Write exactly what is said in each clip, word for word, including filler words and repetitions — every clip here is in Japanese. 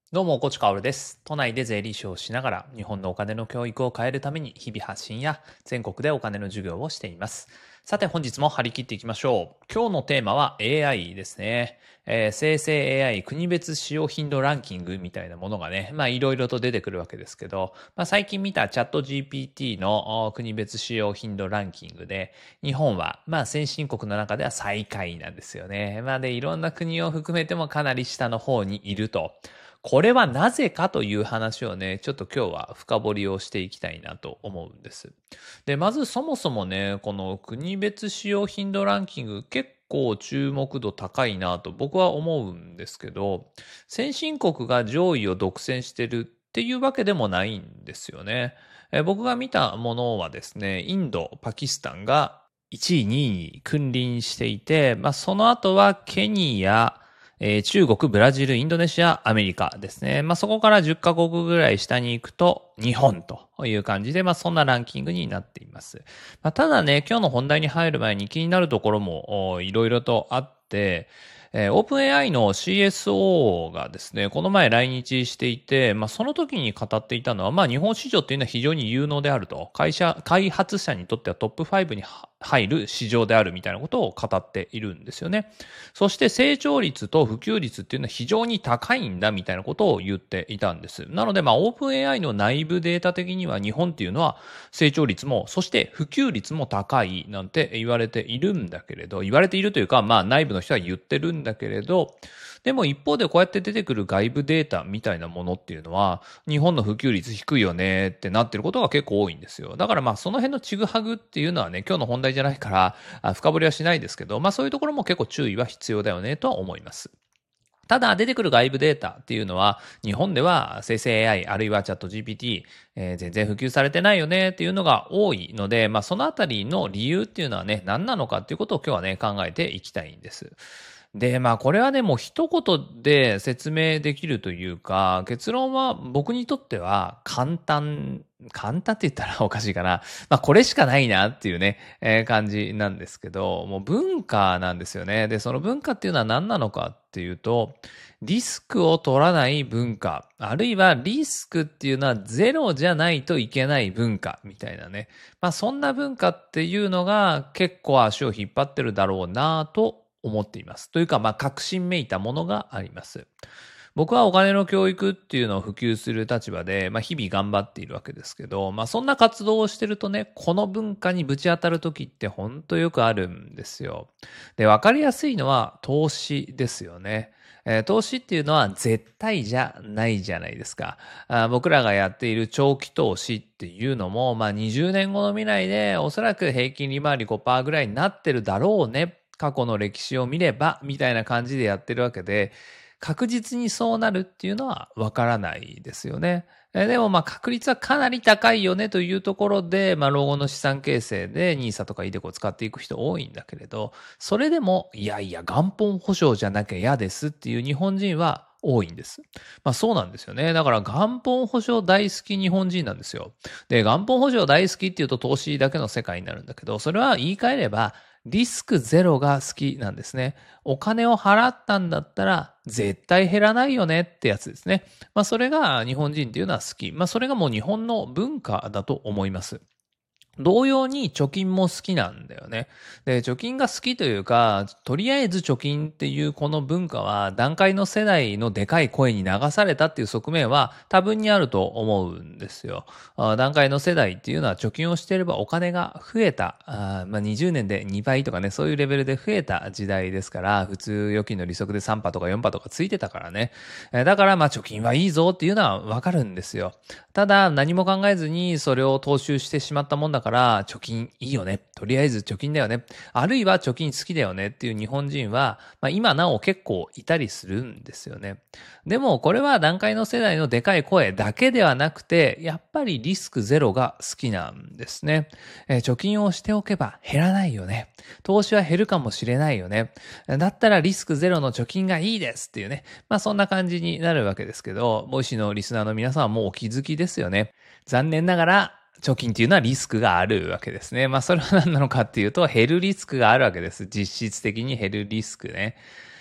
どうも、コチカオルです。都内で税理士をしながら、日本のお金の教育を変えるために、日々発信や全国でお金の授業をしています。さて、本日も張り切っていきましょう。今日のテーマは エーアイ ですね。えー生成 エーアイ 国別使用頻度ランキングみたいなものがね、まあいろいろと出てくるわけですけど、まあ最近見たチャット ジーピーティー のお国別使用頻度ランキングで、日本はまあ先進国の中では最下位なんですよね。まあで、いろんな国を含めてもかなり下の方にいると。これはなぜかという話をね、ちょっと今日は深掘りをしていきたいなと思うんです。で、まずそもそもね、この国別使用頻度ランキング結構注目度高いなと僕は思うんですけど、先進国が上位を独占してるっていうわけでもないんですよね。え僕が見たものはですね、インド、パキスタンがいちい、にいに君臨していて、まあ、その後はケニア、えー中国、ブラジル、インドネシア、アメリカですね。まあ、そこからじゅっカ国ぐらい下に行くと、日本という感じで、まあ、そんなランキングになっています。まあ、ただね、今日の本題に入る前に気になるところもおいろいろとあって、えー、オープン エーアイ の シーエスオー がですね、この前来日していて、まあ、その時に語っていたのは、まあ、日本市場っていうのは非常に有能であると。会社、開発者にとってはトップファイブに入る市場であるみたいなことを語っているんですよね。そして成長率と普及率っていうのは非常に高いんだみたいなことを言っていたんです。なので、まあ、オープン エーアイ の内部データ的には日本っていうのは成長率も、そして普及率も高いなんて言われているんだけれど、言われているというか、まあ、内部の人は言ってるんだけれど、でも一方でこうやって出てくる外部データみたいなものっていうのは、日本の普及率低いよねってなってることが結構多いんですよ。だからまあその辺のちぐはぐっていうのはね、今日の本題じゃないからあ深掘りはしないですけど、まあそういうところも結構注意は必要だよねとは思います。ただ出てくる外部データっていうのは日本では生成 エーアイ あるいはチャット ジーピーティー、えー全然普及されてないよねっていうのが多いので、まあそのあたりの理由っていうのはね、何なのかっていうことを今日はね、考えていきたいんです。で、まあこれはね、もう一言で説明できるというか、結論は僕にとっては簡単、簡単って言ったらおかしいかな。まあこれしかないなっていうね、えー感じなんですけど、もう文化なんですよね。で、その文化っていうのは何なのかっていうと、リスクを取らない文化、あるいはリスクっていうのはゼロじゃないといけない文化みたいなね。まあそんな文化っていうのが結構足を引っ張ってるだろうなと思っています。というか、まあ確信めいたものがあります。僕はお金の教育っていうのを普及する立場で、まあ日々頑張っているわけですけど、まあそんな活動をしてるとね、この文化にぶち当たる時ってほんとよくあるんですよ。で、わかりやすいのは投資ですよね。えー投資っていうのは絶対じゃないじゃないですか。あー僕らがやっている長期投資っていうのも、まあにじゅうねんごの未来でおそらく平均利回りごパーセントぐらいになってるだろうね。過去の歴史を見れば、みたいな感じでやってるわけで、確実にそうなるっていうのはわからないですよね。えでもまあ確率はかなり高いよねというところで、まあ老後の資産形成でニーサとかイデコを使っていく人多いんだけれど、それでも、いやいや元本保証じゃなきゃ嫌ですっていう日本人は多いんです。まあそうなんですよね。だから元本保証大好き日本人なんですよ。で、元本保証大好きっていうと投資だけの世界になるんだけど、それは言い換えればリスクゼロが好きなんですね。お金を払ったんだったら絶対減らないよねってやつですね。まあそれが日本人っていうのは好き。まあそれがもう日本の文化だと思います。同様に貯金も好きなんだよね。で、貯金が好きというか、とりあえず貯金っていうこの文化は、段階の世代のでかい声に流されたっていう側面は多分にあると思うんですよ。あ段階の世代っていうのは貯金をしていればお金が増えた。あまあ、にじゅうねんでにばいとかね、そういうレベルで増えた時代ですから、普通預金の利息でさんパーとかよんパーとかついてたからね。えだからまあ貯金はいいぞっていうのはわかるんですよ。ただ何も考えずにそれを踏襲してしまったもんだから貯金いいよね。とりあえず貯金だよね。あるいは貯金好きだよねっていう日本人は、まあ、今なお結構いたりするんですよね。でもこれは段階の世代のでかい声だけではなくて、やっぱりリスクゼロが好きなんですね。えー貯金をしておけば減らないよね。投資は減るかもしれないよね。だったらリスクゼロの貯金がいいですっていうね。まあそんな感じになるわけですけど、ボイシーのリスナーの皆さんはもうお気づきですよね。残念ながら、貯金っていうのはリスクがあるわけですね。まあそれは何なのかっていうと、減るリスクがあるわけです。実質的に減るリスクね。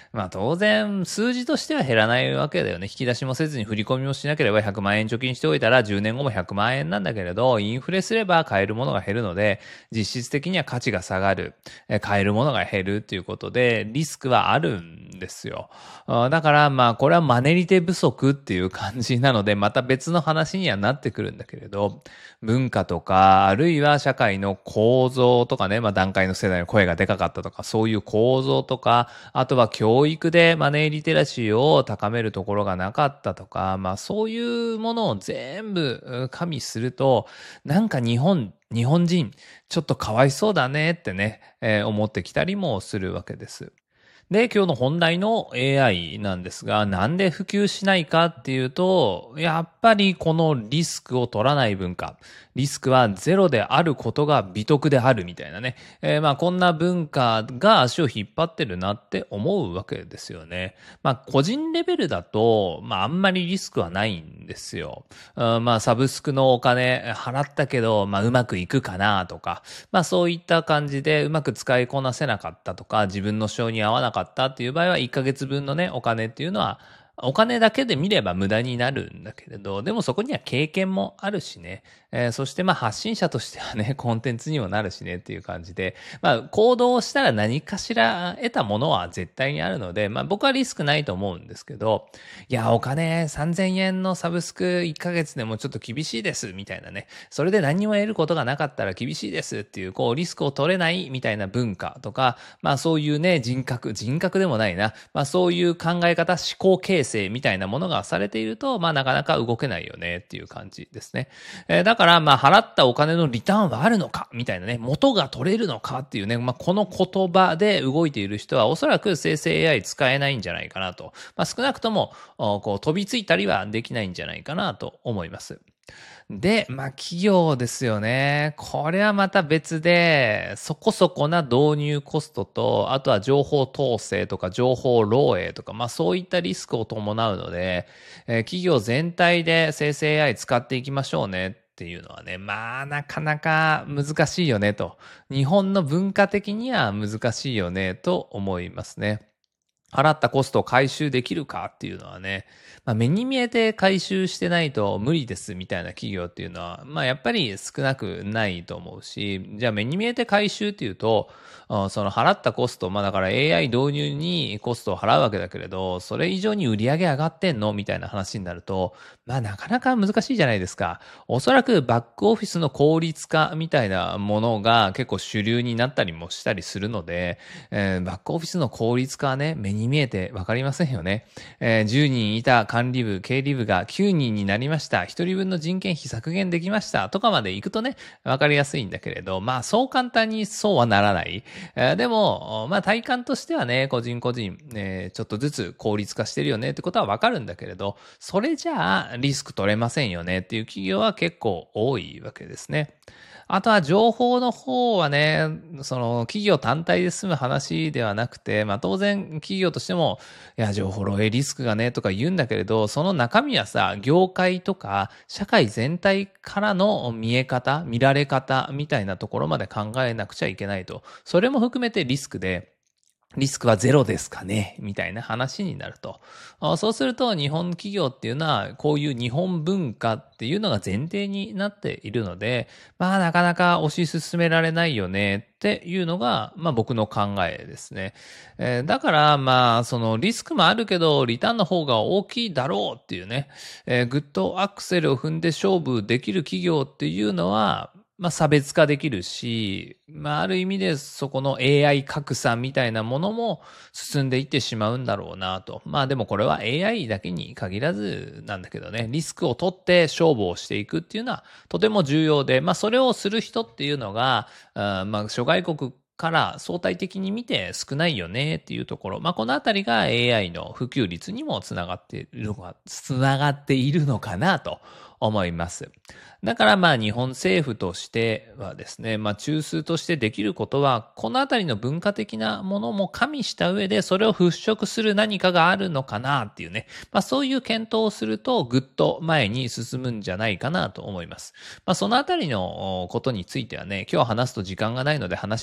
まあ当然、数字としては減らないわけだよね。引き出しもせずに振り込みもしなければひゃくまん円貯金しておいたらじゅうねんごもひゃくまん円なんだけれど、インフレすれば買えるものが減るので、実質的には価値が下がる。え買えるものが減るっていうことで、リスクはあるんですよ。あだからまあこれはマネリテ不足っていう感じなので、また別の話にはなってくるんだけれど、文化とか、あるいは社会の構造とかね、まあ段階の世代の声がでかかったとか、そういう構造とか、あとは教育でマネーリテラシーを高めるところがなかったとか、まあそういうものを全部加味すると、なんか日本、日本人、ちょっとかわいそうだねってね、えー思ってきたりもするわけです。で、今日の本題の エーアイ なんですが、なんで普及しないかっていうと、やっぱりこのリスクを取らない文化、リスクはゼロであることが美徳であるみたいなね、えーまあこんな文化が足を引っ張ってるなって思うわけですよね。まあ個人レベルだと、まああんまりリスクはないんですよ。うんまあサブスクのお金払ったけど、まあうまくいくかなとか、まあそういった感じでうまく使いこなせなかったとか、自分の性に合わなかったっていう場合はいっかげつぶんのね、お金っていうのは、お金だけで見れば無駄になるんだけれど、でもそこには経験もあるしね、えーそしてまあ発信者としてはね、コンテンツにもなるしねっていう感じで、まあ行動をしたら何かしら得たものは絶対にあるので、まあ僕はリスクないと思うんですけど、いや、お金さんぜんえんのサブスクいっかげつでもちょっと厳しいですみたいなね、それで何にも得ることがなかったら厳しいですっていう、こうリスクを取れないみたいな文化とか、まあそういうね、人格、人格でもないな、まあそういう考え方、思考形成みたいなものがされていると、まあなかなか動けないよねっていう感じですね。えーだからまあ払ったお金のリターンはあるのかみたいなね、元が取れるのかっていうね、まあこの言葉で動いている人はおそらく生成 エーアイ 使えないんじゃないかなと。まあ少なくとも、おこう飛びついたりはできないんじゃないかなと思います。で、まあ企業ですよね。これはまた別で、そこそこな導入コストと、あとは情報統制とか情報漏洩とか、まあそういったリスクを伴うので、えー企業全体で生成 エーアイ 使っていきましょうねっていうのはね、まあなかなか難しいよねと。日本の文化的には難しいよねと思いますね。払ったコストを回収できるかっていうのはね、まあ、目に見えて回収してないと無理ですみたいな企業っていうのは、まあやっぱり少なくないと思うし、じゃあ目に見えて回収っていうと、あその払ったコスト、まあだから エーアイ 導入にコストを払うわけだけれど、それ以上に売り上げ上がってんのみたいな話になると、まあなかなか難しいじゃないですか。おそらくバックオフィスの効率化みたいなものが結構主流になったりもしたりするので、えーバックオフィスの効率化はね、目に見えてわかりませんよね。えーじゅうにんいた管理部、経理部がきゅうにんになりました。ひとりぶんの人件費削減できました。とかまで行くとね、わかりやすいんだけれど、まあそう簡単にそうはならない。えーでも、まあ体感としてはね、個人個人、えーちょっとずつ効率化してるよねってことはわかるんだけれど、それじゃあリスク取れませんよねっていう企業は結構多いわけですね。あとは情報の方はね、その企業単体で済む話ではなくて、まあ当然企業としても、いや、情報漏洩リスクがねとか言うんだけれど、その中身はさ、業界とか社会全体からの見え方、見られ方みたいなところまで考えなくちゃいけないと。それも含めてリスクで、リスクはゼロですかねみたいな話になると。あそうすると日本企業っていうのはこういう日本文化っていうのが前提になっているので、まあなかなか推し進められないよねっていうのが、まあ僕の考えですね。えーだからまあそのリスクもあるけどリターンの方が大きいだろうっていうね、えーグッドアクセルを踏んで勝負できる企業っていうのは、まあ差別化できるし、まあある意味でそこの エーアイ 格差みたいなものも進んでいってしまうんだろうなと。まあでもこれは エーアイ だけに限らずなんだけどね、リスクを取って勝負をしていくっていうのはとても重要で、まあそれをする人っていうのが、あまあ諸外国から相対的に見て少ないよねっていうところ。まあこのあたりが エーアイ の普及率にもつながっているのか、つながっているのかなと思います。だからまあ日本政府としてはですね、まあ中枢としてできることは、このあたりの文化的なものも加味した上で、それを払拭する何かがあるのかなっていうね、まあそういう検討をすると、ぐっと前に進むんじゃないかなと思います。まあそのあたりのことについてはね、今日話すと時間がないので話しませんが、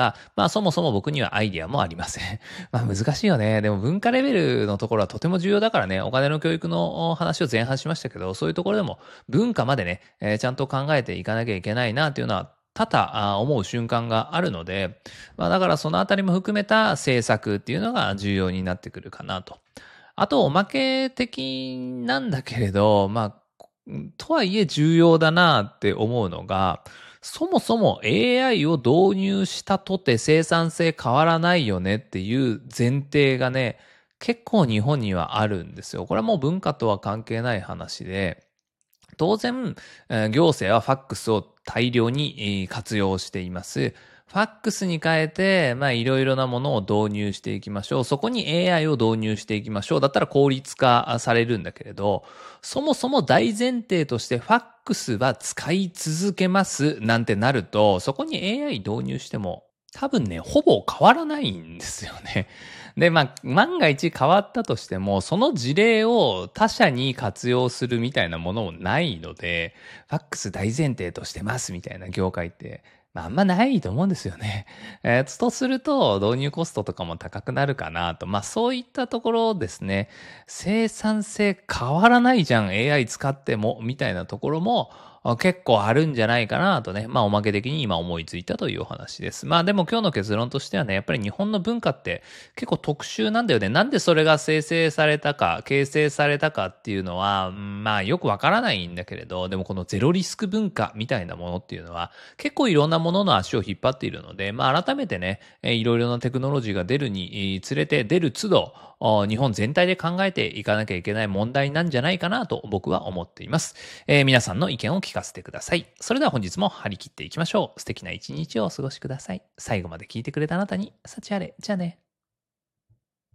が、まあそもそも僕にはアイディアもありません。まあ難しいよね。でも文化レベルのところはとても重要だからね、お金の教育の話を前半しましたけど、そういうところでも文化までね、えーちゃんと考えていかなきゃいけないなっていうのは多々思う瞬間があるので、まあだからそのあたりも含めた政策っていうのが重要になってくるかなと。あと、おまけ的なんだけれど、まあ、とはいえ重要だなって思うのが、そもそも エーアイ を導入したとて生産性変わらないよねっていう前提がね、結構日本にはあるんですよ。これはもう文化とは関係ない話で、当然、えー行政はファックスを大量にえー活用しています。ファックスに変えて、まあいろいろなものを導入していきましょう。そこに エーアイ を導入していきましょう。だったら効率化されるんだけれど、そもそも大前提としてファックスは使い続けますなんてなると、そこに エーアイ 導入しても多分ね、ほぼ変わらないんですよね。で、まあ、万が一変わったとしても、その事例を他社に活用するみたいなものもないので、ファックス大前提としてますみたいな業界って、まあ、あんまないと思うんですよね。えー、とすると、導入コストとかも高くなるかなと。まあ、そういったところですね。生産性変わらないじゃん、エーアイ 使っても、みたいなところも、あ結構あるんじゃないかなとね。まあおまけ的に今思いついたというお話です。まあでも今日の結論としてはね、やっぱり日本の文化って結構特殊なんだよね。なんでそれが生成されたか、形成されたかっていうのは、うんまあよくわからないんだけれど、でもこのゼロリスク文化みたいなものっていうのは結構いろんなものの足を引っ張っているので、まあ改めてね、えーいろいろなテクノロジーが出るにつれて出る都度、お日本全体で考えていかなきゃいけない問題なんじゃないかなと僕は思っています。えー皆さんの意見を聞かせてください。それでは本日も張り切っていきましょう。素敵な一日をお過ごしください。最後まで聞いてくれたあなたに、幸あれ。じゃあね。